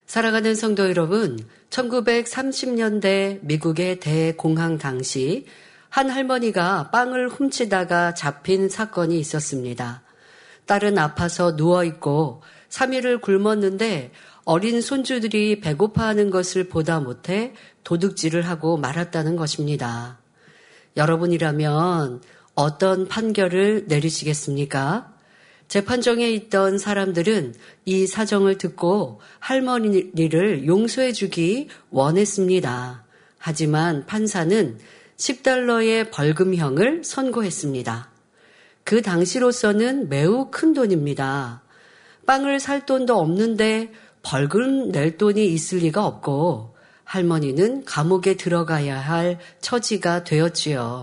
사랑하는 성도 여러분, 1930년대 미국의 대공황 당시 한 할머니가 빵을 훔치다가 잡힌 사건이 있었습니다. 딸은 아파서 누워있고 3일을 굶었는데 어린 손주들이 배고파하는 것을 보다 못해 도둑질을 하고 말았다는 것입니다. 여러분이라면 어떤 판결을 내리시겠습니까? 재판정에 있던 사람들은 이 사정을 듣고 할머니를 용서해 주기 원했습니다. 하지만 판사는 $10의 벌금형을 선고했습니다. 그 당시로서는 매우 큰 돈입니다. 빵을 살 돈도 없는데 벌금 낼 돈이 있을 리가 없고 할머니는 감옥에 들어가야 할 처지가 되었지요.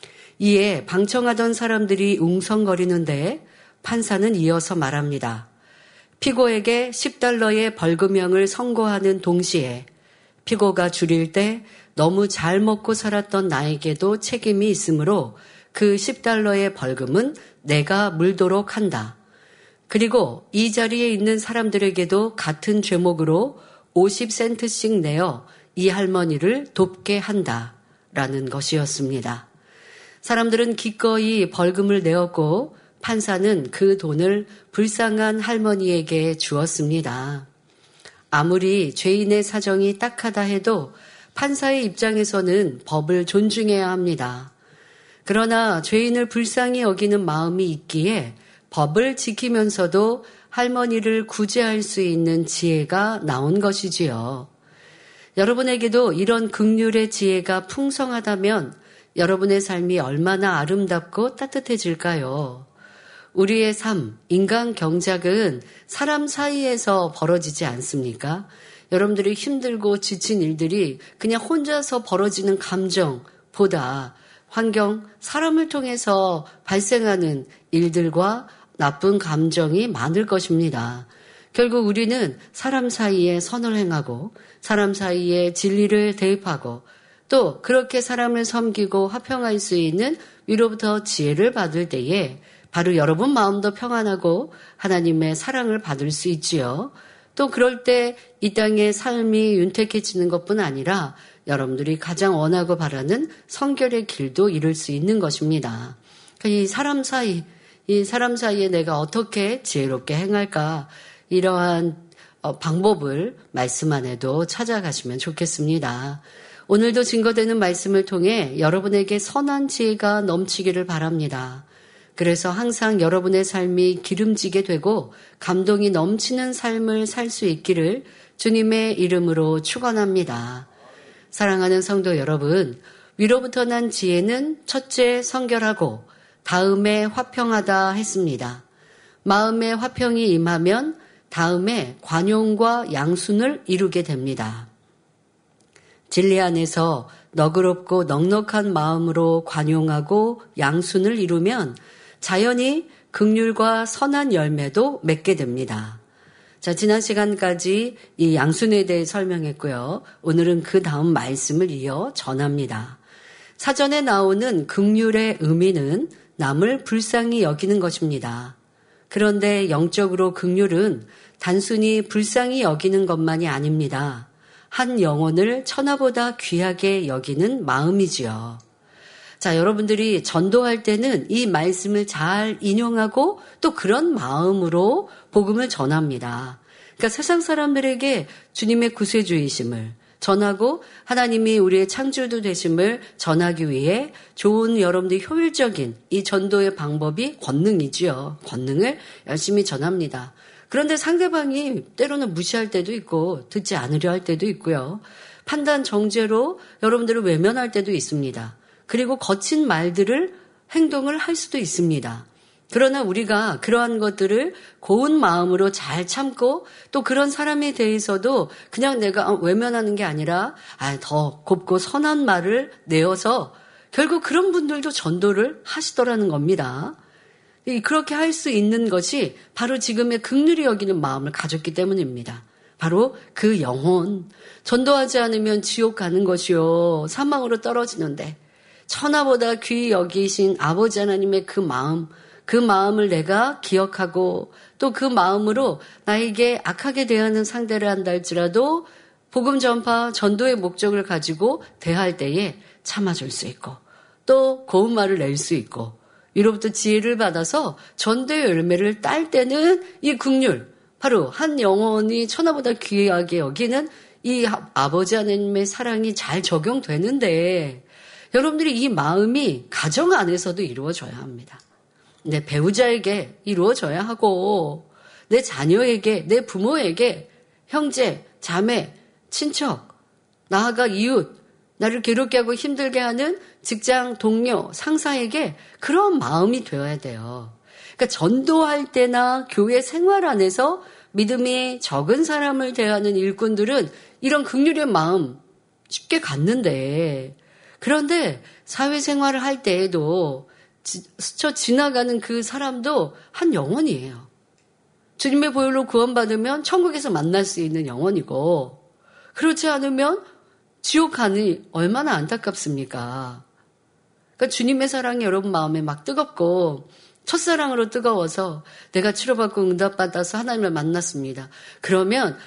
이에 방청하던 사람들이 웅성거리는데 판사는 이어서 말합니다. 피고에게 $10의 벌금형을 선고하는 동시에 피고가 줄일 때 너무 잘 먹고 살았던 나에게도 책임이 있으므로 그 $10의 벌금은 내가 물도록 한다. 그리고 이 자리에 있는 사람들에게도 같은 죄목으로 50센트씩 내어 이 할머니를 돕게 한다. 라는 것이었습니다. 사람들은 기꺼이 벌금을 내었고 판사는 그 돈을 불쌍한 할머니에게 주었습니다. 아무리 죄인의 사정이 딱하다 해도 판사의 입장에서는 법을 존중해야 합니다. 그러나 죄인을 불쌍히 여기는 마음이 있기에 법을 지키면서도 할머니를 구제할 수 있는 지혜가 나온 것이지요. 여러분에게도 이런 긍휼의 지혜가 풍성하다면 여러분의 삶이 얼마나 아름답고 따뜻해질까요? 우리의 삶, 인간 경작은 사람 사이에서 벌어지지 않습니까? 여러분들이 힘들고 지친 일들이 그냥 혼자서 벌어지는 감정보다 환경, 사람을 통해서 발생하는 일들과 나쁜 감정이 많을 것입니다. 결국 우리는 사람 사이에 선을 행하고 사람 사이에 진리를 대입하고 또 그렇게 사람을 섬기고 화평할 수 있는 위로부터 지혜를 받을 때에 바로 여러분 마음도 평안하고 하나님의 사랑을 받을 수 있지요. 또 그럴 때 이 땅의 삶이 윤택해지는 것뿐 아니라 여러분들이 가장 원하고 바라는 성결의 길도 이룰 수 있는 것입니다. 이 사람 사이에 내가 어떻게 지혜롭게 행할까 이러한 방법을 말씀 안에도 찾아가시면 좋겠습니다. 오늘도 증거되는 말씀을 통해 여러분에게 선한 지혜가 넘치기를 바랍니다. 그래서 항상 여러분의 삶이 기름지게 되고 감동이 넘치는 삶을 살 수 있기를 주님의 이름으로 축원합니다. 사랑하는 성도 여러분, 위로부터 난 지혜는 첫째 성결하고 다음에 화평하다 했습니다. 마음의 화평이 임하면 다음에 관용과 양순을 이루게 됩니다. 진리 안에서 너그럽고 넉넉한 마음으로 관용하고 양순을 이루면 자연히 긍휼과 선한 열매도 맺게 됩니다. 자, 지난 시간까지 이 양순에 대해 설명했고요. 오늘은 그 다음 말씀을 이어 전합니다. 사전에 나오는 긍휼의 의미는 남을 불쌍히 여기는 것입니다. 그런데 영적으로 긍휼은 단순히 불쌍히 여기는 것만이 아닙니다. 한 영혼을 천하보다 귀하게 여기는 마음이지요. 자, 여러분들이 전도할 때는 이 말씀을 잘 인용하고 또 그런 마음으로 복음을 전합니다. 그러니까 세상 사람들에게 주님의 구세주이심을 전하고 하나님이 우리의 창조주 되심을 전하기 위해 좋은 여러분들이 효율적인 이 전도의 방법이 권능이지요. 권능을 열심히 전합니다. 그런데 상대방이 때로는 무시할 때도 있고 듣지 않으려 할 때도 있고요. 판단 정죄로 여러분들을 외면할 때도 있습니다. 그리고 거친 말들을 행동을 할 수도 있습니다. 그러나 우리가 그러한 것들을 고운 마음으로 잘 참고 또 그런 사람에 대해서도 그냥 내가 외면하는 게 아니라 더 곱고 선한 말을 내어서 결국 그런 분들도 전도를 하시더라는 겁니다. 그렇게 할 수 있는 것이 바로 지금의 긍휼히 여기는 마음을 가졌기 때문입니다. 바로 그 영혼, 전도하지 않으면 지옥 가는 것이요 사망으로 떨어지는데 천하보다 귀히 여기신 아버지 하나님의 그 마음, 그 마음을 내가 기억하고 또 그 마음으로 나에게 악하게 대하는 상대를 한다 할지라도 복음 전파, 전도의 목적을 가지고 대할 때에 참아줄 수 있고 또 고운 말을 낼 수 있고 위로부터 지혜를 받아서 전도의 열매를 딸 때는 이 긍휼, 바로 한 영혼이 천하보다 귀하게 여기는 이 아버지 하나님의 사랑이 잘 적용되는데 여러분들이 이 마음이 가정 안에서도 이루어져야 합니다. 내 배우자에게 이루어져야 하고 내 자녀에게, 내 부모에게, 형제, 자매, 친척, 나아가 이웃, 나를 괴롭게 하고 힘들게 하는 직장 동료, 상사에게 그런 마음이 되어야 돼요. 그러니까 전도할 때나 교회 생활 안에서 믿음이 적은 사람을 대하는 일꾼들은 이런 긍휼의 마음 쉽게 갖는데 그런데 사회생활을 할 때에도 스쳐 지나가는 그 사람도 한 영혼이에요. 주님의 보혈로 구원받으면 천국에서 만날 수 있는 영혼이고 그렇지 않으면 지옥 가니 얼마나 안타깝습니까? 그러니까 주님의 사랑이 여러분 마음에 막 뜨겁고 첫사랑으로 뜨거워서 내가 치료받고 응답받아서 하나님을 만났습니다. 그러면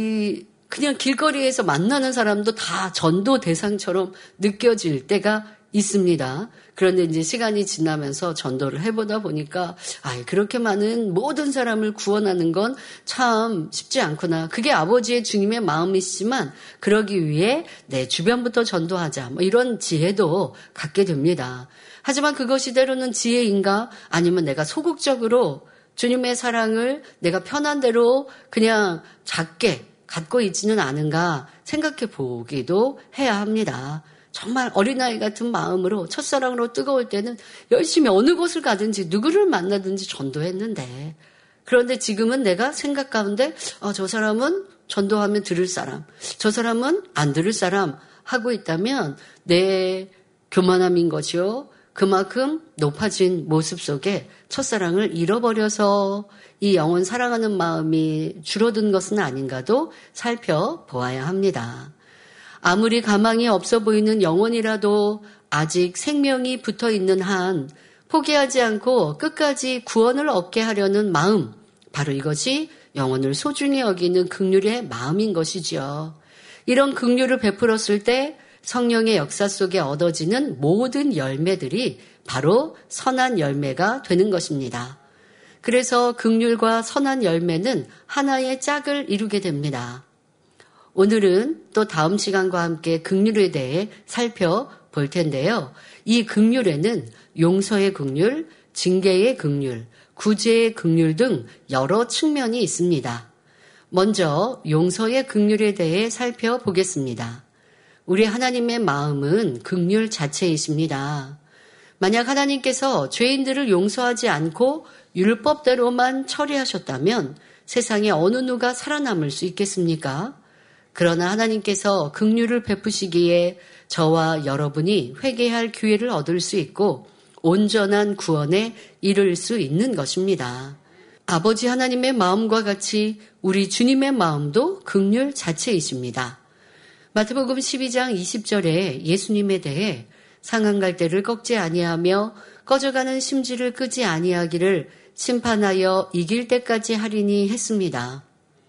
그냥 길거리에서 만나는 사람도 다 전도 대상처럼 느껴질 때가 있습니다. 그런데 이제 시간이 지나면서 전도를 해보다 보니까 그렇게 많은 모든 사람을 구원하는 건 참 쉽지 않구나. 그게 아버지의 주님의 마음이시지만 그러기 위해 내 주변부터 전도하자. 뭐 이런 지혜도 갖게 됩니다. 하지만 그것이 때로는 지혜인가 아니면 내가 소극적으로 주님의 사랑을 내가 편한 대로 그냥 작게 갖고 있지는 않은가 생각해 보기도 해야 합니다. 정말 어린아이 같은 마음으로 첫사랑으로 뜨거울 때는 열심히 어느 곳을 가든지 누구를 만나든지 전도했는데 그런데 지금은 내가 생각 가운데 저 사람은 전도하면 들을 사람, 저 사람은 안 들을 사람 하고 있다면 내 교만함인 것이요. 그만큼 높아진 모습 속에 첫사랑을 잃어버려서 이 영혼 사랑하는 마음이 줄어든 것은 아닌가도 살펴보아야 합니다. 아무리 가망이 없어 보이는 영혼이라도 아직 생명이 붙어 있는 한 포기하지 않고 끝까지 구원을 얻게 하려는 마음, 바로 이것이 영혼을 소중히 여기는 긍휼의 마음인 것이지요. 이런 긍휼을 베풀었을 때 성령의 역사 속에 얻어지는 모든 열매들이 바로 선한 열매가 되는 것입니다. 그래서 긍휼과 선한 열매는 하나의 짝을 이루게 됩니다. 오늘은 또 다음 시간과 함께 긍휼에 대해 살펴볼 텐데요. 이 긍휼에는 용서의 긍휼, 징계의 긍휼, 구제의 긍휼 등 여러 측면이 있습니다. 먼저 용서의 긍휼에 대해 살펴보겠습니다. 우리 하나님의 마음은 긍휼 자체이십니다. 만약 하나님께서 죄인들을 용서하지 않고 율법대로만 처리하셨다면 세상에 어느 누가 살아남을 수 있겠습니까? 그러나 하나님께서 긍휼을 베푸시기에 저와 여러분이 회개할 기회를 얻을 수 있고 온전한 구원에 이를 수 있는 것입니다. 아버지 하나님의 마음과 같이 우리 주님의 마음도 긍휼 자체이십니다. 마태복음 12장 20절에 예수님에 대해 상한 갈대를 꺾지 아니하며 꺼져가는 심지를 끄지 아니하기를 심판하여 이길 때까지 하리니 했습니다.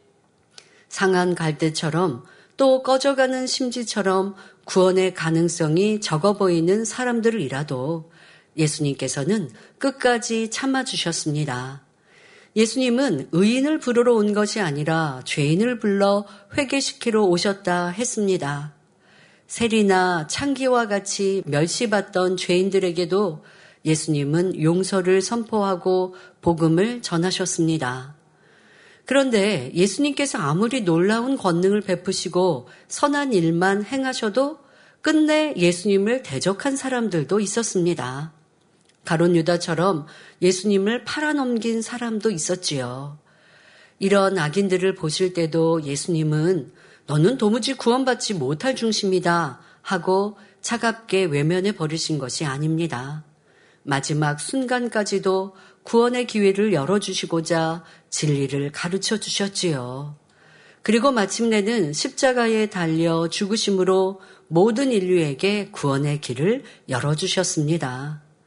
상한 갈대처럼 또 꺼져가는 심지처럼 구원의 가능성이 적어 보이는 사람들이라도 예수님께서는 끝까지 참아주셨습니다. 예수님은 의인을 부르러 온 것이 아니라 죄인을 불러 회개시키러 오셨다 했습니다. 세리나 창기와 같이 멸시받던 죄인들에게도 예수님은 용서를 선포하고 복음을 전하셨습니다. 그런데 예수님께서 아무리 놀라운 권능을 베푸시고 선한 일만 행하셔도 끝내 예수님을 대적한 사람들도 있었습니다. 가룟 유다처럼 예수님을 팔아넘긴 사람도 있었지요. 이런 악인들을 보실 때도 예수님은 너는 도무지 구원받지 못할 중심이다 하고 차갑게 외면해 버리신 것이 아닙니다. 마지막 순간까지도 구원의 기회를 열어주시고자 진리를 가르쳐 주셨지요. 그리고 마침내는 십자가에 달려 죽으심으로 모든 인류에게 구원의 길을 열어주셨습니다.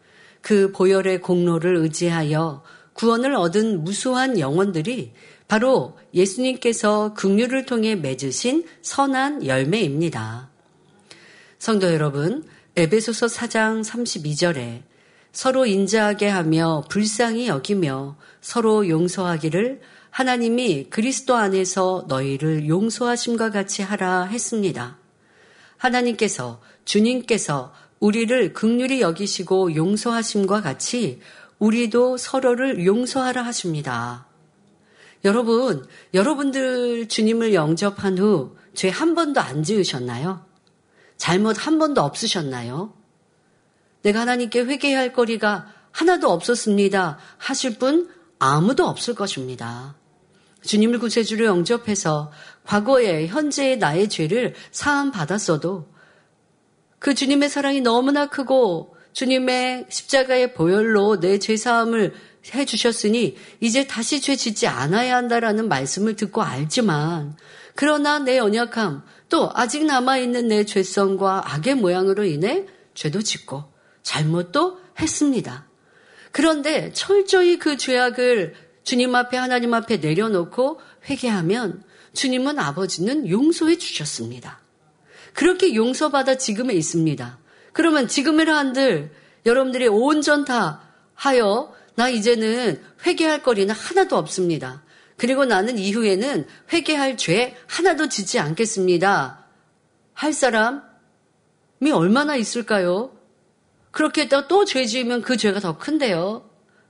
그 보혈의 공로를 의지하여 구원을 얻은 무수한 영혼들이 바로 예수님께서 긍휼을 통해 맺으신 선한 열매입니다. 성도 여러분, 에베소서 4장 32절에 서로 인자하게 하며 불쌍히 여기며 서로 용서하기를 하나님이 그리스도 안에서 너희를 용서하심과 같이 하라 했습니다. 하나님께서, 주님께서 우리를 긍휼히 여기시고 용서하심과 같이 우리도 서로를 용서하라 하십니다. 여러분, 여러분들 주님을 영접한 후 죄 한 번도 안 지으셨나요? 잘못 한 번도 없으셨나요? 내가 하나님께 회개해야 할 거리가 하나도 없었습니다 하실 분 아무도 없을 것입니다. 주님을 구세주로 영접해서 과거의 현재의 나의 죄를 사함 받았어도 그 주님의 사랑이 너무나 크고 주님의 십자가의 보혈로 내 죄사함을 해주셨으니 이제 다시 죄 짓지 않아야 한다라는 말씀을 듣고 알지만 그러나 내 연약함 또 아직 남아있는 내 죄성과 악의 모양으로 인해 죄도 짓고 잘못도 했습니다. 그런데 철저히 그 죄악을 주님 앞에 하나님 앞에 내려놓고 회개하면 주님은 아버지는 용서해 주셨습니다. 그렇게 용서받아 지금에 있습니다. 그러면 지금이라 한들 여러분들이 온전 다 하여 나 이제는 회개할 거리는 하나도 없습니다. 그리고 나는 이후에는 회개할 죄 하나도 짓지 않겠습니다. 할 사람이 얼마나 있을까요? 그렇게 했다가 또 죄 지으면 그 죄가 더 큰데요.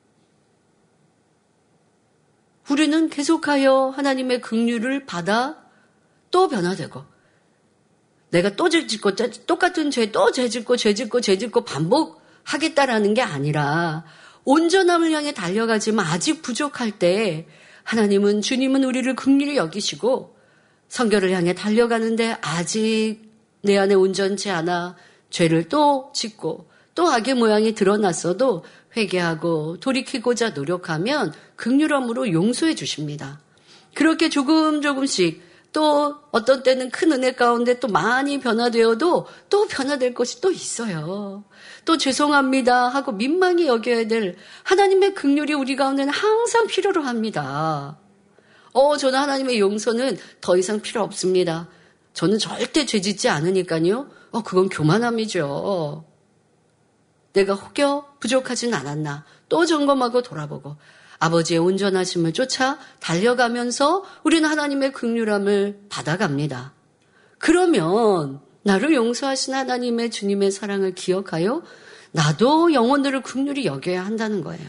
우리는 계속하여 하나님의 긍휼을 받아 또 변화되고 내가 또 죄 짓고 똑같은 죄 또 죄 짓고 반복하겠다라는 게 아니라 온전함을 향해 달려가지만 아직 부족할 때 하나님은 주님은 우리를 긍휼히 여기시고 성결을 향해 달려가는데 아직 내 안에 온전치 않아 죄를 또 짓고 또 악의 모양이 드러났어도 회개하고 돌이키고자 노력하면 긍휼함으로 용서해 주십니다. 그렇게 조금씩 또 어떤 때는 큰 은혜 가운데 또 많이 변화되어도 또 변화될 것이 또 있어요. 또 죄송합니다 하고 민망히 여겨야 될 하나님의 긍휼이 우리 가운데는 항상 필요로 합니다. 저는 하나님의 용서는 더 이상 필요 없습니다. 저는 절대 죄 짓지 않으니까요. 그건 교만함이죠. 내가 혹여 부족하진 않았나 또 점검하고 돌아보고 아버지의 온전하심을 쫓아 달려가면서 우리는 하나님의 긍휼함을 받아갑니다. 그러면 나를 용서하신 하나님의 주님의 사랑을 기억하여 나도 영혼들을 긍휼히 여겨야 한다는 거예요.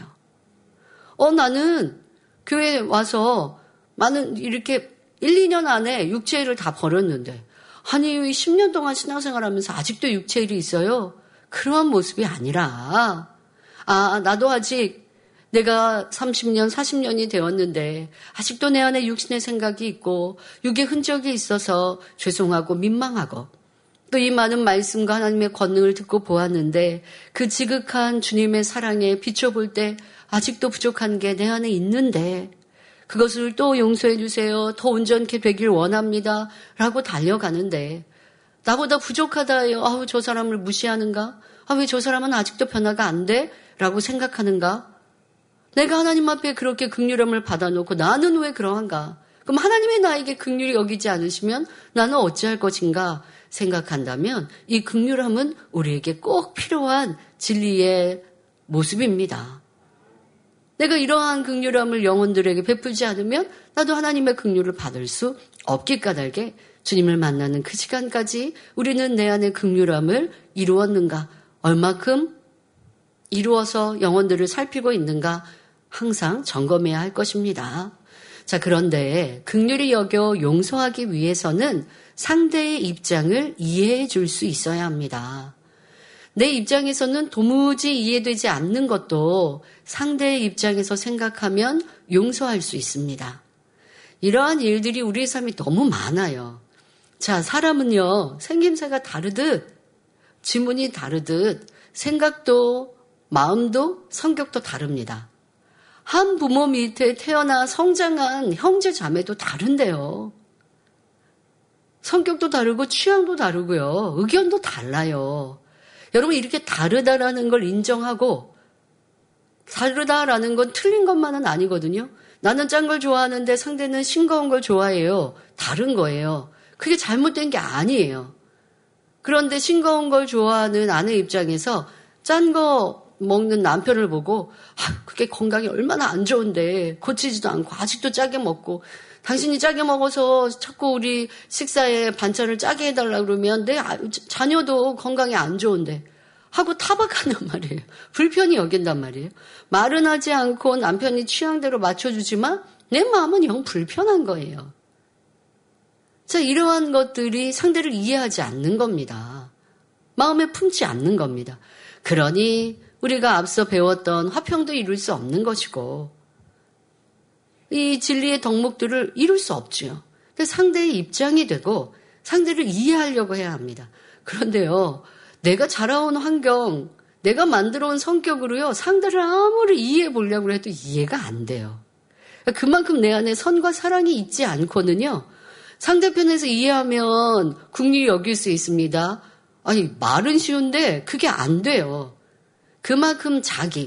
나는 교회에 와서 많은 이렇게 1, 2년 안에 육체일을 다 버렸는데 아니 10년 동안 신앙생활하면서 아직도 육체일이 있어요. 그러한 모습이 아니라 나도 아직 내가 30년, 40년이 되었는데 아직도 내 안에 육신의 생각이 있고 육의 흔적이 있어서 죄송하고 민망하고 또 이 많은 말씀과 하나님의 권능을 듣고 보았는데 그 지극한 주님의 사랑에 비춰볼 때 아직도 부족한 게 내 안에 있는데 그것을 또 용서해 주세요. 더 온전케 되길 원합니다. 라고 달려가는데 나보다 부족하다요. 저 사람을 무시하는가? 왜 저 사람은 아직도 변화가 안 돼? 라고 생각하는가? 내가 하나님 앞에 그렇게 긍휼함을 받아놓고 나는 왜 그러한가? 그럼 하나님이 나에게 긍휼히 여기지 않으시면 나는 어찌할 것인가 생각한다면 이 긍휼함은 우리에게 꼭 필요한 진리의 모습입니다. 내가 이러한 긍휼함을 영혼들에게 베풀지 않으면 나도 하나님의 긍휼을 받을 수 없기 까닭에 주님을 만나는 그 시간까지 우리는 내 안의 긍휼함을 이루었는가? 얼마큼 이루어서 영혼들을 살피고 있는가? 항상 점검해야 할 것입니다. 자, 그런데 긍휼히 여겨 용서하기 위해서는 상대의 입장을 이해해 줄 수 있어야 합니다. 내 입장에서는 도무지 이해되지 않는 것도 상대의 입장에서 생각하면 용서할 수 있습니다. 이러한 일들이 우리의 삶이 너무 많아요. 자, 사람은요, 생김새가 다르듯, 지문이 다르듯, 생각도, 마음도, 성격도 다릅니다. 한 부모 밑에 태어나 성장한 형제 자매도 다른데요. 성격도 다르고 취향도 다르고요. 의견도 달라요. 여러분 이렇게 다르다라는 걸 인정하고 다르다라는 건 틀린 것만은 아니거든요. 나는 짠 걸 좋아하는데 상대는 싱거운 걸 좋아해요. 다른 거예요. 그게 잘못된 게 아니에요. 그런데 싱거운 걸 좋아하는 아내 입장에서 짠 거 먹는 남편을 보고 그게 건강에 얼마나 안 좋은데 고치지도 않고 아직도 짜게 먹고 당신이 짜게 먹어서 자꾸 우리 식사에 반찬을 짜게 해달라 그러면 내 자녀도 건강에 안 좋은데 하고 타박한단 말이에요. 불편히 여긴단 말이에요. 말은 하지 않고 남편이 취향대로 맞춰주지만 내 마음은 영 불편한 거예요. 자, 이러한 것들이 상대를 이해하지 않는 겁니다. 마음에 품지 않는 겁니다. 그러니 우리가 앞서 배웠던 화평도 이룰 수 없는 것이고 이 진리의 덕목들을 이룰 수 없죠. 상대의 입장이 되고 상대를 이해하려고 해야 합니다. 그런데요, 내가 자라온 환경, 내가 만들어온 성격으로요, 상대를 아무리 이해해 보려고 해도 이해가 안 돼요. 그만큼 내 안에 선과 사랑이 있지 않고는요, 상대편에서 이해하면 긍휼히 여길 수 있습니다. 아니, 말은 쉬운데 그게 안 돼요. 그만큼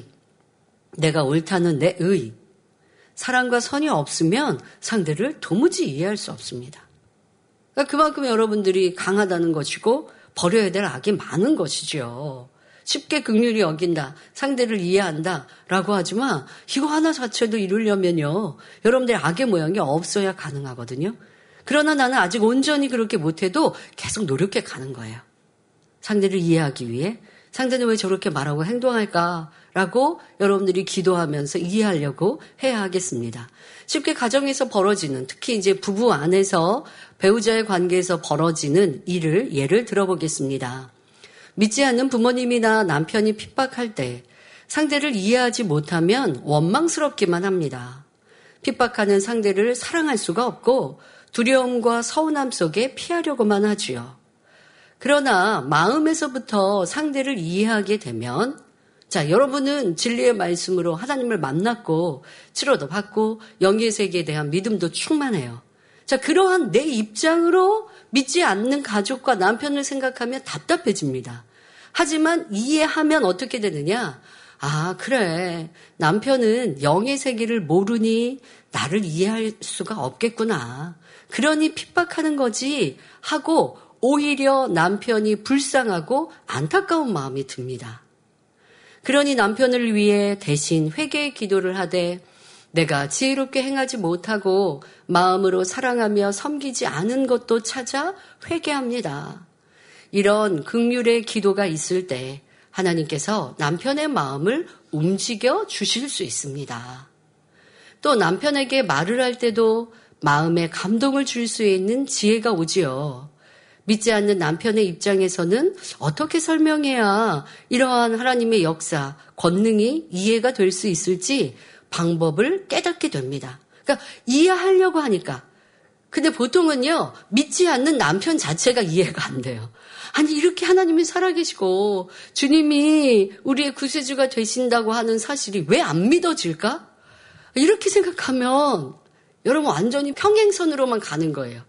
내가 옳다는 내 의, 사랑과 선이 없으면 상대를 도무지 이해할 수 없습니다. 그러니까 그만큼 여러분들이 강하다는 것이고 버려야 될 악이 많은 것이죠. 쉽게 긍휼히 여긴다, 상대를 이해한다 라고 하지만 이거 하나 자체도 이루려면요, 여러분들의 악의 모양이 없어야 가능하거든요. 그러나 나는 아직 온전히 그렇게 못해도 계속 노력해 가는 거예요. 상대를 이해하기 위해 상대는 왜 저렇게 말하고 행동할까라고 여러분들이 기도하면서 이해하려고 해야 하겠습니다. 쉽게 가정에서 벌어지는, 특히 이제 부부 안에서 배우자의 관계에서 벌어지는 일을 예를 들어보겠습니다. 믿지 않는 부모님이나 남편이 핍박할 때 상대를 이해하지 못하면 원망스럽기만 합니다. 핍박하는 상대를 사랑할 수가 없고 두려움과 서운함 속에 피하려고만 하지요. 그러나 마음에서부터 상대를 이해하게 되면, 자, 여러분은 진리의 말씀으로 하나님을 만났고 치료도 받고 영의 세계에 대한 믿음도 충만해요. 자, 그러한 내 입장으로 믿지 않는 가족과 남편을 생각하면 답답해집니다. 하지만 이해하면 어떻게 되느냐? 아, 그래. 남편은 영의 세계를 모르니 나를 이해할 수가 없겠구나. 그러니 핍박하는 거지 하고 오히려 남편이 불쌍하고 안타까운 마음이 듭니다. 그러니 남편을 위해 대신 회개의 기도를 하되 내가 지혜롭게 행하지 못하고 마음으로 사랑하며 섬기지 않은 것도 찾아 회개합니다. 이런 긍휼의 기도가 있을 때 하나님께서 남편의 마음을 움직여 주실 수 있습니다. 또 남편에게 말을 할 때도 마음에 감동을 줄 수 있는 지혜가 오지요. 믿지 않는 남편의 입장에서는 어떻게 설명해야 이러한 하나님의 역사, 권능이 이해가 될 수 있을지 방법을 깨닫게 됩니다. 그러니까 이해하려고 하니까. 근데 보통은요, 믿지 않는 남편 자체가 이해가 안 돼요. 아니, 이렇게 하나님이 살아계시고 주님이 우리의 구세주가 되신다고 하는 사실이 왜 안 믿어질까? 이렇게 생각하면 여러분 완전히 평행선으로만 가는 거예요.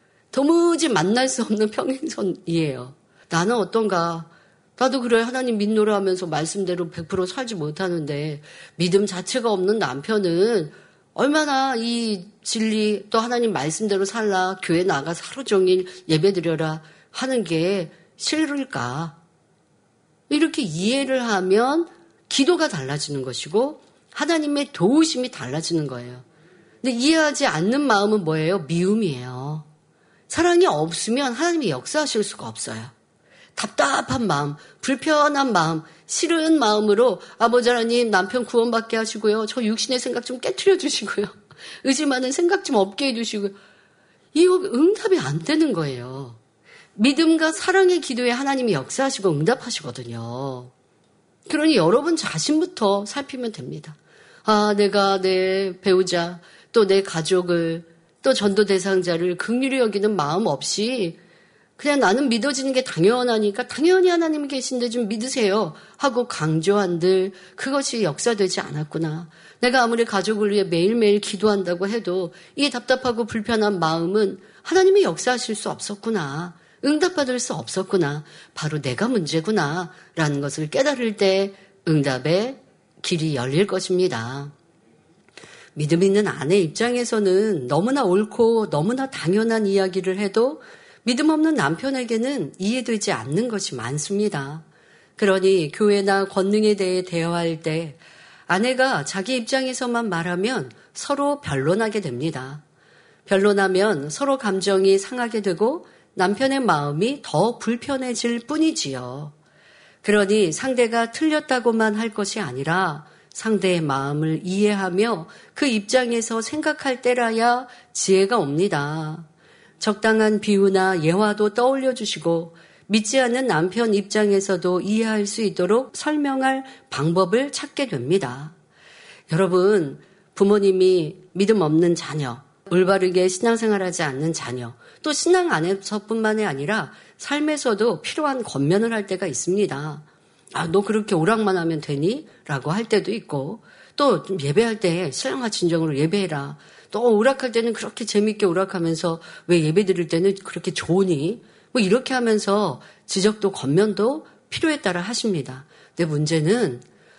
도무지 만날 수 없는 평행선이에요. 나는 어떤가? 나도 그래, 하나님 믿노라 하면서 말씀대로 100% 살지 못하는데 믿음 자체가 없는 남편은 얼마나 이 진리 또 하나님 말씀대로 살라, 교회 나가 하루 종일 예배드려라 하는 게 싫을까? 이렇게 이해를 하면 기도가 달라지는 것이고 하나님의 도우심이 달라지는 거예요. 근데 이해하지 않는 마음은 뭐예요? 미움이에요. 사랑이 없으면 하나님이 역사하실 수가 없어요. 답답한 마음, 불편한 마음, 싫은 마음으로 아버지 하나님 남편 구원받게 하시고요. 저 육신의 생각 좀 깨트려 주시고요. 의심하는 생각 좀 없게 해주시고요. 이거 응답이 안 되는 거예요. 믿음과 사랑의 기도에 하나님이 역사하시고 응답하시거든요. 그러니 여러분 자신부터 살피면 됩니다. 아, 내가 내 배우자, 또 내 가족을, 또 전도 대상자를 긍휼히 여기는 마음 없이 그냥 나는 믿어지는 게 당연하니까 당연히 하나님이 계신데 좀 믿으세요 하고 강조한들 그것이 역사되지 않았구나. 내가 아무리 가족을 위해 매일매일 기도한다고 해도 이 답답하고 불편한 마음은 하나님이 역사하실 수 없었구나. 응답받을 수 없었구나. 바로 내가 문제구나 라는 것을 깨달을 때 응답의 길이 열릴 것입니다. 믿음 있는 아내 입장에서는 너무나 옳고 너무나 당연한 이야기를 해도 믿음 없는 남편에게는 이해되지 않는 것이 많습니다. 그러니 교회나 권능에 대해 대화할 때 아내가 자기 입장에서만 말하면 서로 변론하게 됩니다. 변론하면 서로 감정이 상하게 되고 남편의 마음이 더 불편해질 뿐이지요. 그러니 상대가 틀렸다고만 할 것이 아니라 상대의 마음을 이해하며 그 입장에서 생각할 때라야 지혜가 옵니다. 적당한 비유나 예화도 떠올려 주시고 믿지 않는 남편 입장에서도 이해할 수 있도록 설명할 방법을 찾게 됩니다. 여러분, 부모님이 믿음 없는 자녀, 올바르게 신앙생활하지 않는 자녀, 또 신앙 안에서뿐만이 아니라 삶에서도 필요한 권면을 할 때가 있습니다. 아, 너 그렇게 오락만 하면 되니? 라고 할 때도 있고, 또 예배할 때 신앙과 진정으로 예배해라. 또 오락할 때는 그렇게 재밌게 오락하면서 왜 예배 드릴 때는 그렇게 좋으니? 뭐 이렇게 하면서 지적도 권면도 필요에 따라 하십니다. 근데 문제는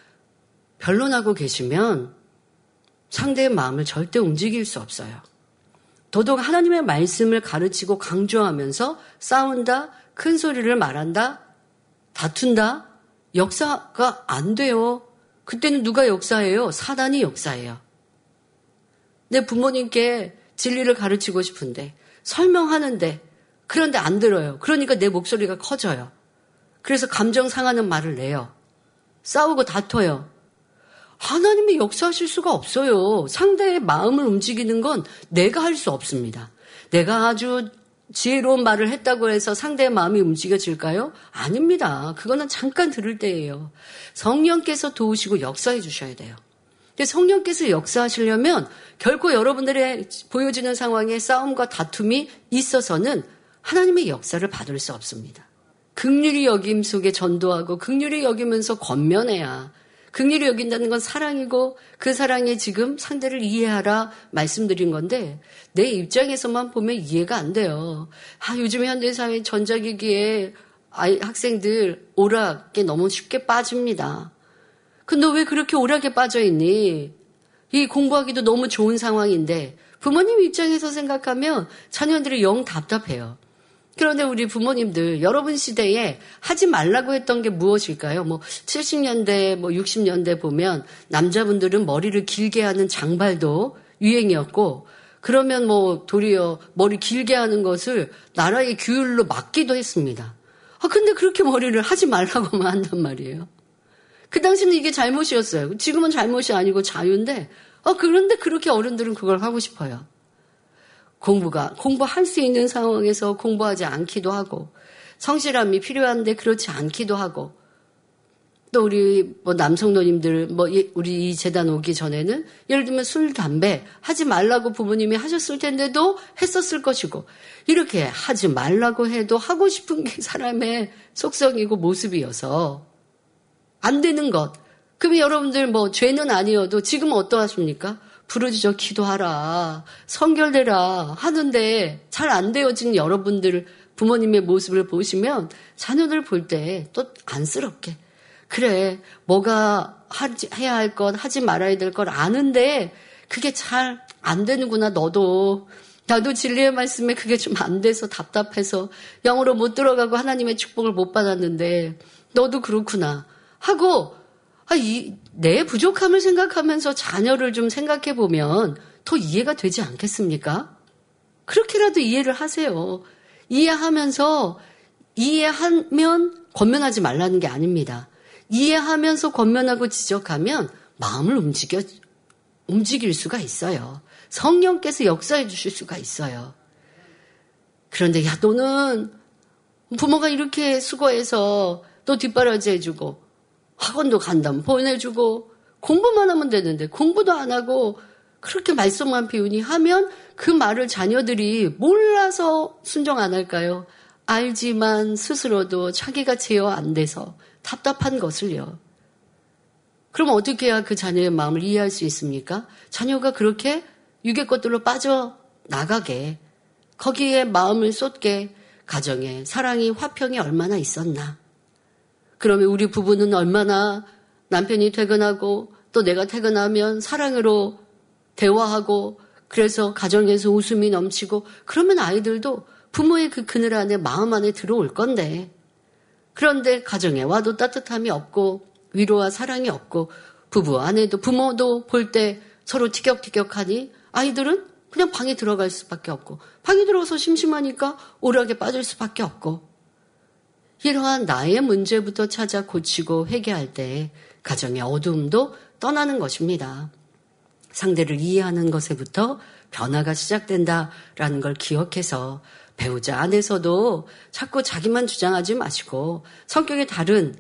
변론하고 계시면 상대의 마음을 절대 움직일 수 없어요. 더더욱 하나님의 말씀을 가르치고 강조하면서 싸운다, 큰 소리를 말한다, 다툰다, 역사가 안 돼요. 그때는 누가 역사해요? 사단이 역사해요. 내 부모님께 진리를 가르치고 싶은데, 설명하는데, 그런데 안 들어요. 그러니까 내 목소리가 커져요. 그래서 감정 상하는 말을 내요. 싸우고 다퉈요. 하나님이 역사하실 수가 없어요. 상대의 마음을 움직이는 건 내가 할 수 없습니다. 내가 아주 지혜로운 말을 했다고 해서 상대의 마음이 움직여질까요? 아닙니다. 그거는 잠깐 들을 때예요. 성령께서 도우시고 역사해 주셔야 돼요. 근데 성령께서 역사하시려면 결코 여러분들의 보여지는 상황에 싸움과 다툼이 있어서는 하나님의 역사를 받을 수 없습니다. 긍휼히 여김 속에 전도하고 긍휼히 여기면서 권면해야, 긍휼히 여긴다는 건 사랑이고 그 사랑에 지금 상대를 이해하라 말씀드린 건데 내 입장에서만 보면 이해가 안 돼요. 아, 요즘 현대사회 전자기기에 학생들 오락에 너무 쉽게 빠집니다. 근데 왜 그렇게 오락에 빠져있니? 이 공부하기도 너무 좋은 상황인데 부모님 입장에서 생각하면 자녀들이 영 답답해요. 그런데 우리 부모님들 여러분 시대에 하지 말라고 했던 게 무엇일까요? 70년대, 60년대 보면 남자분들은 머리를 길게 하는 장발도 유행이었고 그러면 도리어 머리 길게 하는 것을 나라의 규율로 막기도 했습니다. 근데 그렇게 머리를 하지 말라고만 한단 말이에요. 그 당시는 이게 잘못이었어요. 지금은 잘못이 아니고 자유인데 그런데 그렇게 어른들은 그걸 하고 싶어요. 공부할 수 있는 상황에서 공부하지 않기도 하고, 성실함이 필요한데 그렇지 않기도 하고, 또 우리 남성노님들, 우리 이 재단 오기 전에는 예를 들면 술, 담배 하지 말라고 부모님이 하셨을 텐데도 했었을 것이고, 이렇게 하지 말라고 해도 하고 싶은 게 사람의 속성이고 모습이어서 안 되는 것. 그러면 여러분들 죄는 아니어도 지금은 어떠하십니까? 부르짖어 기도하라, 성결되라 하는데 잘 안 되어진 여러분들 부모님의 모습을 보시면 자녀들 볼 때 또 안쓰럽게 그래 뭐가 해야 할 것 하지 말아야 될 걸 아는데 그게 잘 안 되는구나. 나도 진리의 말씀에 그게 좀 안 돼서 답답해서 영으로 못 들어가고 하나님의 축복을 못 받았는데 너도 그렇구나 하고 내 부족함을 생각하면서 자녀를 좀 생각해 보면 더 이해가 되지 않겠습니까? 그렇게라도 이해를 하세요. 이해하면 권면하지 말라는 게 아닙니다. 이해하면서 권면하고 지적하면 마음을 움직일 수가 있어요. 성령께서 역사해 주실 수가 있어요. 그런데 너는 부모가 이렇게 수고해서 또 뒷바라지 해주고 학원도 간다면 보내주고 공부만 하면 되는데 공부도 안 하고 그렇게 말썽만 피우니 하면 그 말을 자녀들이 몰라서 순종 안 할까요? 알지만 스스로도 자기가 제어 안 돼서 답답한 것을요. 그럼 어떻게 해야 그 자녀의 마음을 이해할 수 있습니까? 자녀가 그렇게 육의 것들로 빠져나가게 거기에 마음을 쏟게 가정에 사랑이 화평이 얼마나 있었나. 그러면 우리 부부는 얼마나 남편이 퇴근하고 또 내가 퇴근하면 사랑으로 대화하고 그래서 가정에서 웃음이 넘치고 그러면 아이들도 부모의 그 그늘 안에 마음 안에 들어올 건데 그런데 가정에 와도 따뜻함이 없고 위로와 사랑이 없고 부부 아내도 부모도 볼 때 서로 티격태격하니 아이들은 그냥 방에 들어갈 수밖에 없고 방에 들어가서 심심하니까 오락에 빠질 수밖에 없고 이러한 나의 문제부터 찾아 고치고 회개할 때 가정의 어두움도 떠나는 것입니다. 상대를 이해하는 것에부터 변화가 시작된다라는 걸 기억해서 배우자 안에서도 자꾸 자기만 주장하지 마시고 성격이 다른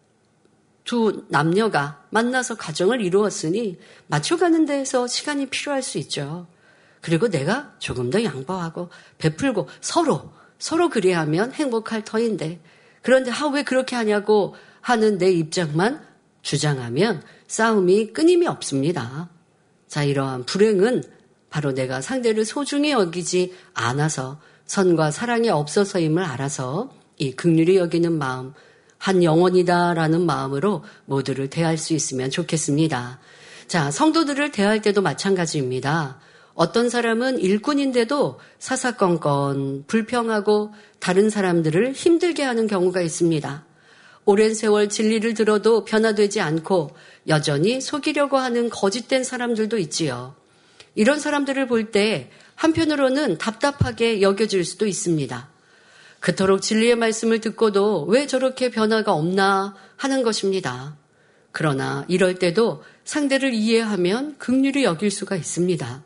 두 남녀가 만나서 가정을 이루었으니 맞춰가는 데에서 시간이 필요할 수 있죠. 그리고 내가 조금 더 양보하고 베풀고 서로 그리하면 행복할 터인데 그런데 왜 그렇게 하냐고 하는 내 입장만 주장하면 싸움이 끊임이 없습니다. 자, 이러한 불행은 바로 내가 상대를 소중히 여기지 않아서 선과 사랑이 없어서임을 알아서 이 긍휼히 여기는 마음, 한 영혼이다라는 마음으로 모두를 대할 수 있으면 좋겠습니다. 자, 성도들을 대할 때도 마찬가지입니다. 어떤 사람은 일꾼인데도 사사건건 불평하고 다른 사람들을 힘들게 하는 경우가 있습니다. 오랜 세월 진리를 들어도 변화되지 않고 여전히 속이려고 하는 거짓된 사람들도 있지요. 이런 사람들을 볼 때 한편으로는 답답하게 여겨질 수도 있습니다. 그토록 진리의 말씀을 듣고도 왜 저렇게 변화가 없나 하는 것입니다. 그러나 이럴 때도 상대를 이해하면 긍휼히 여길 수가 있습니다.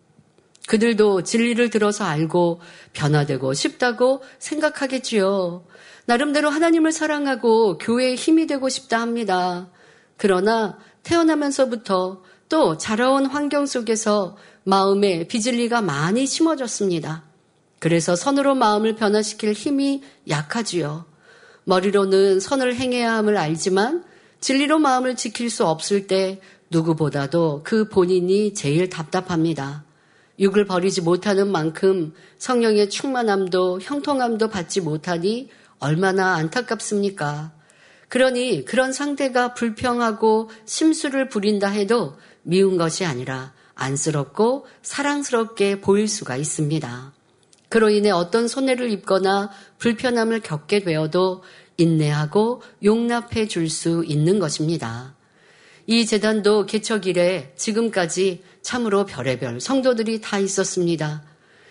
그들도 진리를 들어서 알고 변화되고 싶다고 생각하겠지요. 나름대로 하나님을 사랑하고 교회의 힘이 되고 싶다 합니다. 그러나 태어나면서부터 또 자라온 환경 속에서 마음에 비진리가 많이 심어졌습니다. 그래서 선으로 마음을 변화시킬 힘이 약하지요. 머리로는 선을 행해야 함을 알지만 진리로 마음을 지킬 수 없을 때 누구보다도 그 본인이 제일 답답합니다. 육을 버리지 못하는 만큼 성령의 충만함도 형통함도 받지 못하니 얼마나 안타깝습니까? 그러니 그런 상대가 불평하고 심술을 부린다 해도 미운 것이 아니라 안쓰럽고 사랑스럽게 보일 수가 있습니다. 그로 인해 어떤 손해를 입거나 불편함을 겪게 되어도 인내하고 용납해 줄 수 있는 것입니다. 이 재단도 개척 이래 지금까지 참으로 별의별 성도들이 다 있었습니다.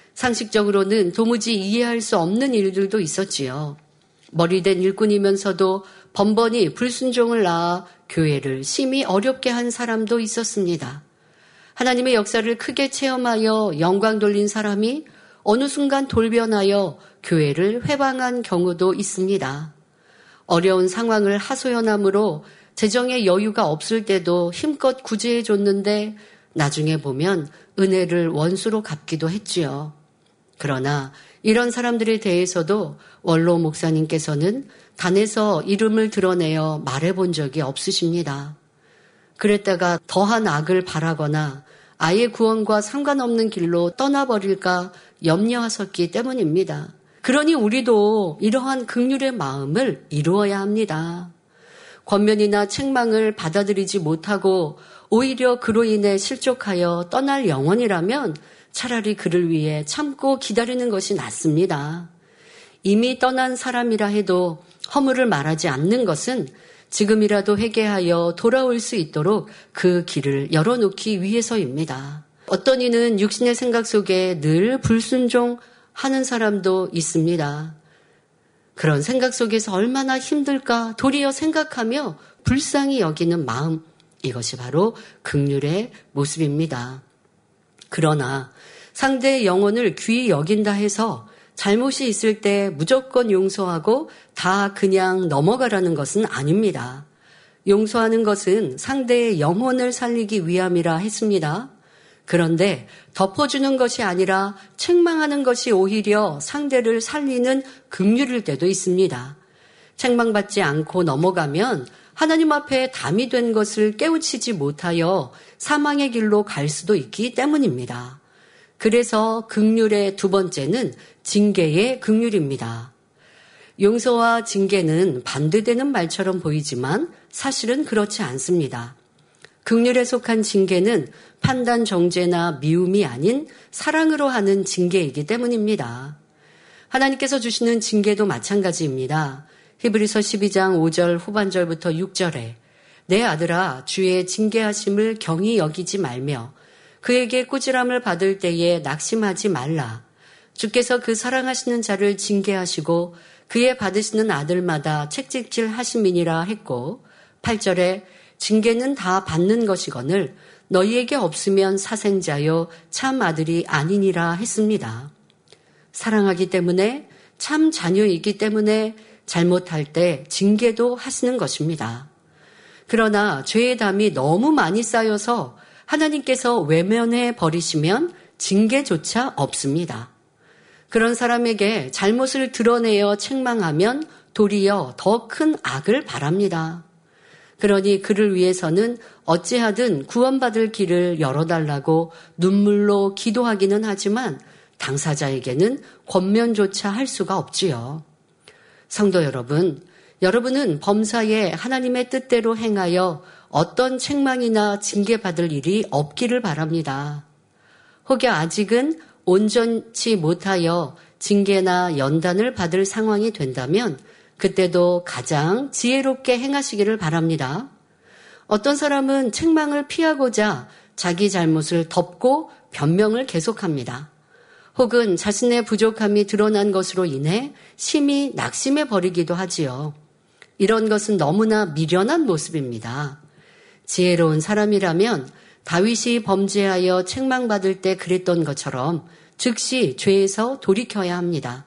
상식적으로는 도무지 이해할 수 없는 일들도 있었지요. 머리된 일꾼이면서도 번번이 불순종을 낳아 교회를 심히 어렵게 한 사람도 있었습니다. 하나님의 역사를 크게 체험하여 영광 돌린 사람이 어느 순간 돌변하여 교회를 회방한 경우도 있습니다. 어려운 상황을 하소연함으로 재정의 여유가 없을 때도 힘껏 구제해 줬는데 나중에 보면 은혜를 원수로 갚기도 했지요. 그러나 이런 사람들에 대해서도 원로 목사님께서는 단에서 이름을 드러내어 말해본 적이 없으십니다. 그랬다가 더한 악을 바라거나 아예 구원과 상관없는 길로 떠나버릴까 염려하셨기 때문입니다. 그러니 우리도 이러한 긍휼의 마음을 이루어야 합니다. 권면이나 책망을 받아들이지 못하고 오히려 그로 인해 실족하여 떠날 영혼이라면 차라리 그를 위해 참고 기다리는 것이 낫습니다. 이미 떠난 사람이라 해도 허물을 말하지 않는 것은 지금이라도 회개하여 돌아올 수 있도록 그 길을 열어놓기 위해서입니다. 어떤 이는 육신의 생각 속에 늘 불순종하는 사람도 있습니다. 그런 생각 속에서 얼마나 힘들까 도리어 생각하며 불쌍히 여기는 마음, 이것이 바로 긍휼의 모습입니다. 그러나 상대의 영혼을 귀히 여긴다 해서 잘못이 있을 때 무조건 용서하고 다 그냥 넘어가라는 것은 아닙니다. 용서하는 것은 상대의 영혼을 살리기 위함이라 했습니다. 그런데 덮어주는 것이 아니라 책망하는 것이 오히려 상대를 살리는 긍휼일 때도 있습니다. 책망받지 않고 넘어가면 하나님 앞에 담이 된 것을 깨우치지 못하여 사망의 길로 갈 수도 있기 때문입니다. 그래서 긍휼의 두 번째는 징계의 긍휼입니다. 용서와 징계는 반대되는 말처럼 보이지만 사실은 그렇지 않습니다. 긍휼에 속한 징계는 판단 정죄나 미움이 아닌 사랑으로 하는 징계이기 때문입니다. 하나님께서 주시는 징계도 마찬가지입니다. 히브리서 12장 5절 후반절부터 6절에 내 아들아 주의 징계하심을 경히 여기지 말며 그에게 꾸지람을 받을 때에 낙심하지 말라. 주께서 그 사랑하시는 자를 징계하시고 그의 받으시는 아들마다 책찍질 하심이니라 했고 8절에 징계는 다 받는 것이거늘 너희에게 없으면 사생자요 참 아들이 아니니라 했습니다. 사랑하기 때문에 참 자녀이기 때문에 잘못할 때 징계도 하시는 것입니다. 그러나 죄의 담이 너무 많이 쌓여서 하나님께서 외면해 버리시면 징계조차 없습니다. 그런 사람에게 잘못을 드러내어 책망하면 도리어 더 큰 악을 바랍니다. 그러니 그를 위해서는 어찌하든 구원받을 길을 열어달라고 눈물로 기도하기는 하지만 당사자에게는 권면조차 할 수가 없지요. 성도 여러분, 여러분은 범사에 하나님의 뜻대로 행하여 어떤 책망이나 징계받을 일이 없기를 바랍니다. 혹여 아직은 온전치 못하여 징계나 연단을 받을 상황이 된다면 그때도 가장 지혜롭게 행하시기를 바랍니다. 어떤 사람은 책망을 피하고자 자기 잘못을 덮고 변명을 계속합니다. 혹은 자신의 부족함이 드러난 것으로 인해 심히 낙심해 버리기도 하지요. 이런 것은 너무나 미련한 모습입니다. 지혜로운 사람이라면 다윗이 범죄하여 책망받을 때 그랬던 것처럼 즉시 죄에서 돌이켜야 합니다.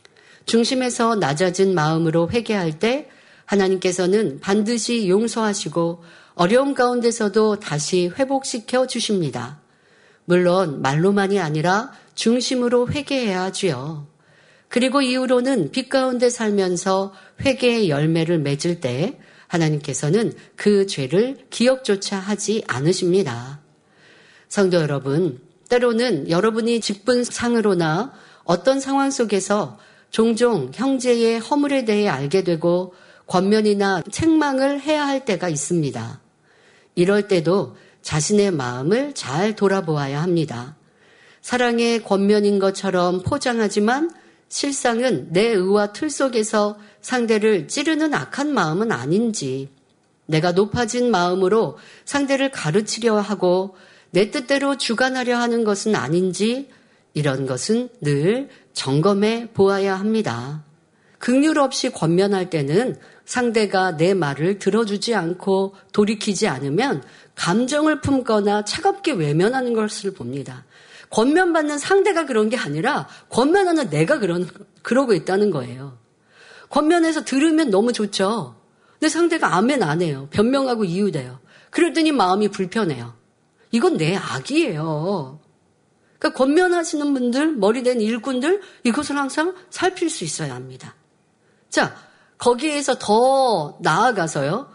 중심에서 낮아진 마음으로 회개할 때 하나님께서는 반드시 용서하시고 어려움 가운데서도 다시 회복시켜 주십니다. 물론 말로만이 아니라 중심으로 회개해야 하지요. 그리고 이후로는 빛 가운데 살면서 회개의 열매를 맺을 때 하나님께서는 그 죄를 기억조차 하지 않으십니다. 성도 여러분, 때로는 여러분이 직분상으로나 어떤 상황 속에서 종종 형제의 허물에 대해 알게 되고 권면이나 책망을 해야 할 때가 있습니다. 이럴 때도 자신의 마음을 잘 돌아보아야 합니다. 사랑의 권면인 것처럼 포장하지만 실상은 내 의와 틀 속에서 상대를 찌르는 악한 마음은 아닌지, 내가 높아진 마음으로 상대를 가르치려 하고 내 뜻대로 주관하려 하는 것은 아닌지, 이런 것은 늘 점검해 보아야 합니다. 긍휼 없이 권면할 때는 상대가 내 말을 들어주지 않고 돌이키지 않으면 감정을 품거나 차갑게 외면하는 것을 봅니다. 권면받는 상대가 그런 게 아니라 권면하는 내가 그러고 있다는 거예요. 권면해서 들으면 너무 좋죠. 근데 상대가 아멘 안 해요. 변명하고 이유돼요. 그랬더니 마음이 불편해요. 이건 내 악이에요. 그러니까 권면하시는 분들, 머리된 일꾼들 이것을 항상 살필 수 있어야 합니다. 자, 거기에서 더 나아가서요.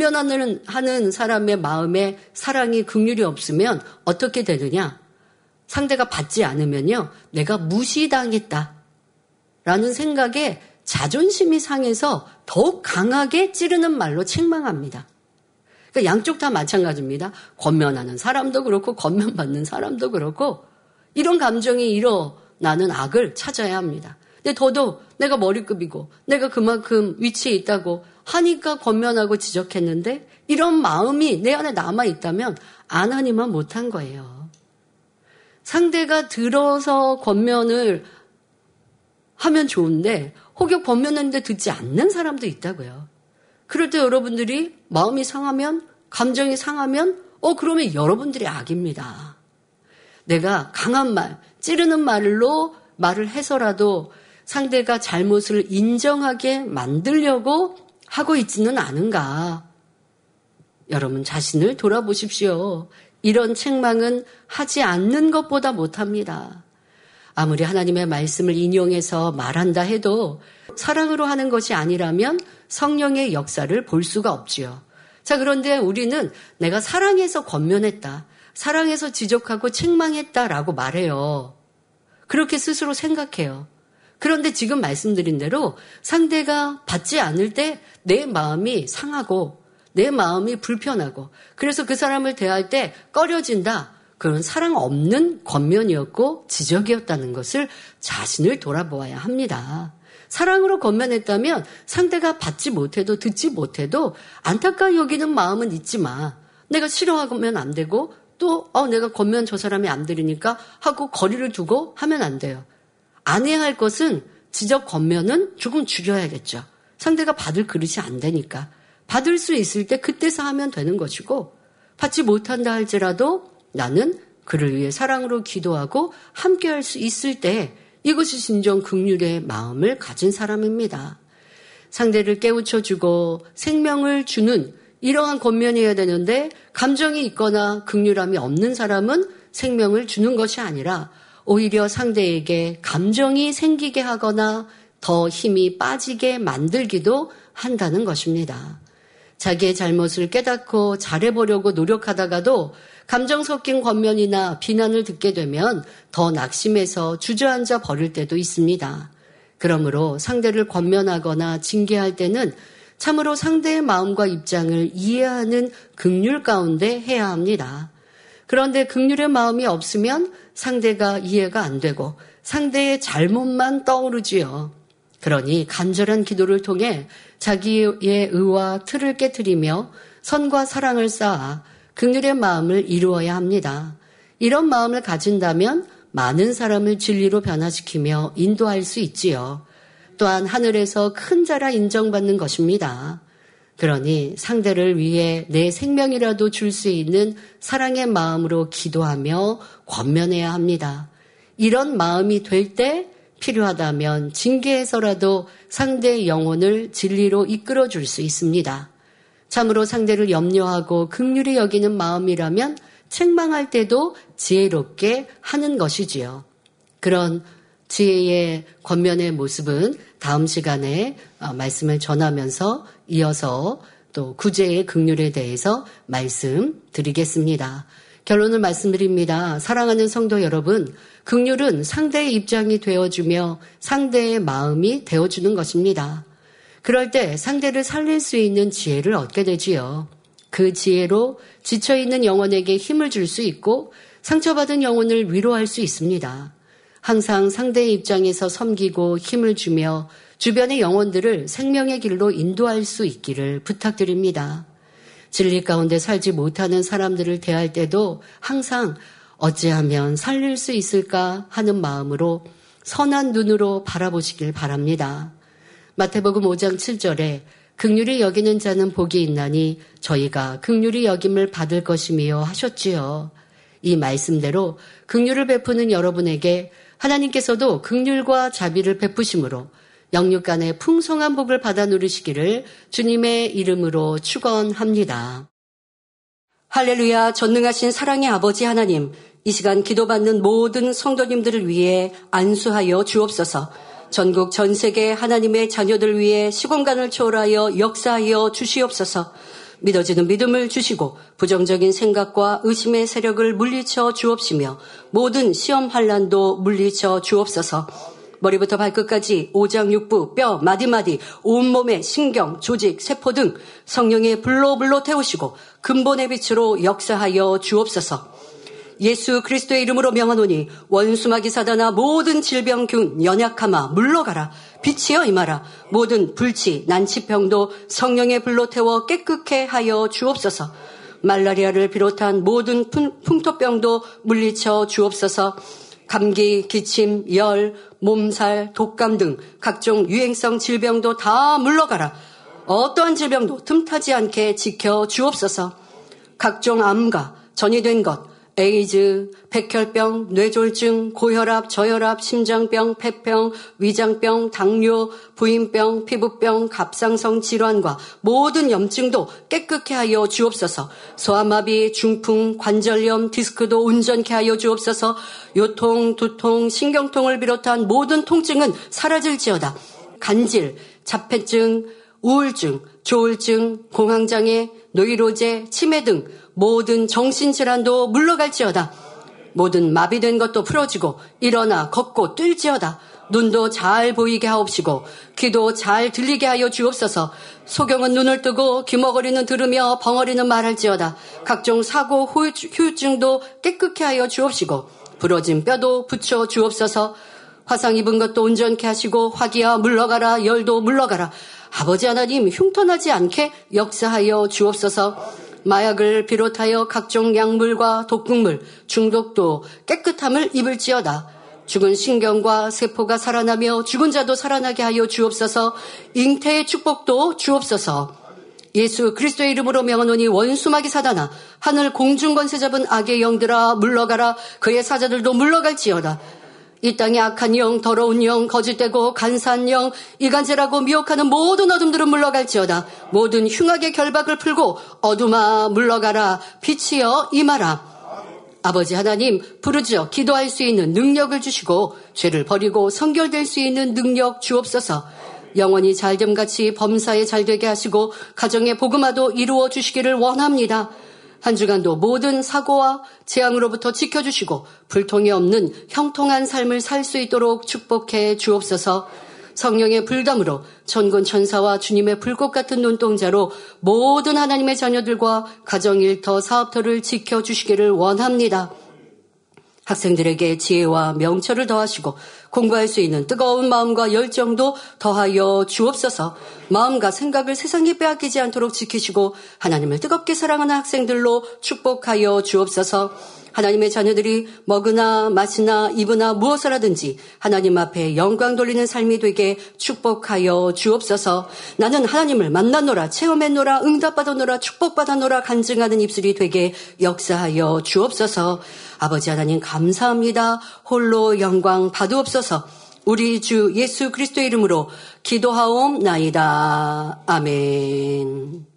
권면하는 사람의 마음에 사랑이 긍휼이 없으면 어떻게 되느냐? 상대가 받지 않으면요. 내가 무시당했다. 라는 생각에 자존심이 상해서 더욱 강하게 찌르는 말로 책망합니다. 그러니까 양쪽 다 마찬가지입니다. 권면하는 사람도 그렇고 권면받는 사람도 그렇고 이런 감정이 일어나는 악을 찾아야 합니다. 근데 더더욱 내가 머리급이고 내가 그만큼 위치에 있다고 하니까 권면하고 지적했는데 이런 마음이 내 안에 남아있다면 안 하니만 못한 거예요. 상대가 들어서 권면을 하면 좋은데 혹여 권면했는데 듣지 않는 사람도 있다고요. 그럴 때 여러분들이 마음이 상하면 감정이 상하면 그러면 여러분들이 악입니다. 내가 강한 말, 찌르는 말로 말을 해서라도 상대가 잘못을 인정하게 만들려고 하고 있지는 않은가. 여러분 자신을 돌아보십시오. 이런 책망은 하지 않는 것보다 못합니다. 아무리 하나님의 말씀을 인용해서 말한다 해도 사랑으로 하는 것이 아니라면 성령의 역사를 볼 수가 없지요. 자, 그런데 우리는 내가 사랑해서 권면했다. 사랑해서 지적하고 책망했다라고 말해요. 그렇게 스스로 생각해요. 그런데 지금 말씀드린 대로 상대가 받지 않을 때 내 마음이 상하고 내 마음이 불편하고 그래서 그 사람을 대할 때 꺼려진다. 그런 사랑 없는 권면이었고 지적이었다는 것을 자신을 돌아보아야 합니다. 사랑으로 권면했다면 상대가 받지 못해도 듣지 못해도 안타까워 여기는 마음은 있지 마. 내가 싫어하면 안 되고 또 내가 권면 저 사람이 안 들으니까 하고 거리를 두고 하면 안 돼요. 안 해야 할 것은 지적 권면은 조금 줄여야겠죠. 상대가 받을 그릇이 안 되니까. 받을 수 있을 때 그때서 하면 되는 것이고 받지 못한다 할지라도 나는 그를 위해 사랑으로 기도하고 함께 할 수 있을 때 이것이 진정 긍휼의 마음을 가진 사람입니다. 상대를 깨우쳐주고 생명을 주는 이러한 권면이어야 되는데 감정이 있거나 긍휼함이 없는 사람은 생명을 주는 것이 아니라 오히려 상대에게 감정이 생기게 하거나 더 힘이 빠지게 만들기도 한다는 것입니다. 자기의 잘못을 깨닫고 잘해보려고 노력하다가도 감정 섞인 권면이나 비난을 듣게 되면 더 낙심해서 주저앉아 버릴 때도 있습니다. 그러므로 상대를 권면하거나 징계할 때는 참으로 상대의 마음과 입장을 이해하는 긍휼 가운데 해야 합니다. 그런데 긍휼의 마음이 없으면 상대가 이해가 안 되고 상대의 잘못만 떠오르지요. 그러니 간절한 기도를 통해 자기의 의와 틀을 깨트리며 선과 사랑을 쌓아 긍휼의 마음을 이루어야 합니다. 이런 마음을 가진다면 많은 사람을 진리로 변화시키며 인도할 수 있지요. 또한 하늘에서 큰 자라 인정받는 것입니다. 그러니 상대를 위해 내 생명이라도 줄 수 있는 사랑의 마음으로 기도하며 권면해야 합니다. 이런 마음이 될 때 필요하다면 징계해서라도 상대의 영혼을 진리로 이끌어 줄 수 있습니다. 참으로 상대를 염려하고 긍휼히 여기는 마음이라면 책망할 때도 지혜롭게 하는 것이지요. 그런 지혜의 권면의 모습은 다음 시간에 말씀을 전하면서 이어서 또 구제의 긍휼에 대해서 말씀드리겠습니다. 결론을 말씀드립니다. 사랑하는 성도 여러분, 긍휼은 상대의 입장이 되어주며 상대의 마음이 되어주는 것입니다. 그럴 때 상대를 살릴 수 있는 지혜를 얻게 되지요. 그 지혜로 지쳐있는 영혼에게 힘을 줄 수 있고 상처받은 영혼을 위로할 수 있습니다. 항상 상대의 입장에서 섬기고 힘을 주며 주변의 영혼들을 생명의 길로 인도할 수 있기를 부탁드립니다. 진리 가운데 살지 못하는 사람들을 대할 때도 항상 어찌하면 살릴 수 있을까 하는 마음으로 선한 눈으로 바라보시길 바랍니다. 마태복음 5장 7절에 긍휼히 여기는 자는 복이 있나니 저희가 긍휼히 여김을 받을 것이며 하셨지요. 이 말씀대로 긍휼을 베푸는 여러분에게 하나님께서도 긍휼과 자비를 베푸심으로 영육간의 풍성한 복을 받아 누리시기를 주님의 이름으로 축원합니다. 할렐루야. 전능하신 사랑의 아버지 하나님, 이 시간 기도받는 모든 성도님들을 위해 안수하여 주옵소서. 전국 전 세계 하나님의 자녀들 위해 시공간을 초월하여 역사하여 주시옵소서. 믿어지는 믿음을 주시고 부정적인 생각과 의심의 세력을 물리쳐 주옵시며 모든 시험 환난도 물리쳐 주옵소서. 머리부터 발끝까지 오장육부, 뼈, 마디마디, 온몸의 신경, 조직, 세포 등 성령의 불로 태우시고 근본의 빛으로 역사하여 주옵소서. 예수 그리스도의 이름으로 명하노니 원수마귀 사단아 모든 질병균 연약함아 물러가라. 빛이여 임하라. 모든 불치 난치병도 성령의 불로 태워 깨끗게 하여 주옵소서. 말라리아를 비롯한 모든 풍토병도 물리쳐 주옵소서. 감기, 기침, 열, 몸살, 독감 등 각종 유행성 질병도 다 물러가라. 어떠한 질병도 틈타지 않게 지켜 주옵소서. 각종 암과 전이된 것, 에이즈, 백혈병, 뇌졸중, 고혈압, 저혈압, 심장병, 폐병, 위장병, 당뇨, 부인병, 피부병, 갑상선 질환과 모든 염증도 깨끗게 하여 주옵소서. 소아마비, 중풍, 관절염, 디스크도 온전케 하여 주옵소서. 요통, 두통, 신경통을 비롯한 모든 통증은 사라질지어다. 간질, 자폐증, 우울증, 조울증, 공황장애, 노이로제, 치매 등 모든 정신질환도 물러갈지어다. 모든 마비된 것도 풀어지고 일어나 걷고 뛸지어다. 눈도 잘 보이게 하옵시고 귀도 잘 들리게 하여 주옵소서. 소경은 눈을 뜨고 귀머거리는 들으며 벙어리는 말할지어다. 각종 사고 후유증도 깨끗게 하여 주옵시고 부러진 뼈도 붙여 주옵소서. 화상 입은 것도 온전케 하시고 화기야 물러가라, 열도 물러가라. 아버지 하나님, 흉터나지 않게 역사하여 주옵소서. 마약을 비롯하여 각종 약물과 독극물, 중독도 깨끗함을 입을지어다. 죽은 신경과 세포가 살아나며 죽은 자도 살아나게 하여 주옵소서. 잉태의 축복도 주옵소서. 예수 그리스도의 이름으로 명하노니 원수마귀 사단아, 하늘 공중 권세 잡은 악의 영들아 물러가라. 그의 사자들도 물러갈지어다. 이 땅의 악한 영, 더러운 영, 거짓되고 간사한 영, 이간질하고 미혹하는 모든 어둠들은 물러갈지어다. 모든 흉악의 결박을 풀고 어둠아 물러가라. 빛이여 임하라. 아버지 하나님, 부르짖어 기도할 수 있는 능력을 주시고 죄를 버리고 성결될 수 있는 능력 주옵소서. 영원히 잘됨같이 범사에 잘되게 하시고 가정의 복음화도 이루어 주시기를 원합니다. 한 주간도 모든 사고와 재앙으로부터 지켜주시고 불통이 없는 형통한 삶을 살 수 있도록 축복해 주옵소서. 성령의 불담으로 천군 천사와 주님의 불꽃 같은 눈동자로 모든 하나님의 자녀들과 가정일터 사업터를 지켜주시기를 원합니다. 학생들에게 지혜와 명철을 더하시고 공부할 수 있는 뜨거운 마음과 열정도 더하여 주옵소서. 마음과 생각을 세상에 빼앗기지 않도록 지키시고 하나님을 뜨겁게 사랑하는 학생들로 축복하여 주옵소서. 하나님의 자녀들이 먹으나 마시나 입으나 무엇을 하든지 하나님 앞에 영광 돌리는 삶이 되게 축복하여 주옵소서. 나는 하나님을 만났노라, 체험했노라, 응답받았노라, 축복받았노라 간증하는 입술이 되게 역사하여 주옵소서. 아버지 하나님 감사합니다. 홀로 영광 받으옵소서. 우리 주 예수 그리스도의 이름으로 기도하옵나이다. 아멘.